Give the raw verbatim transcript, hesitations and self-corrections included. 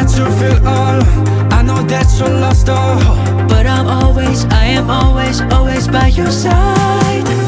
that you feel all, I know that you're lost, oh, but I'm always, I am always, always by your side.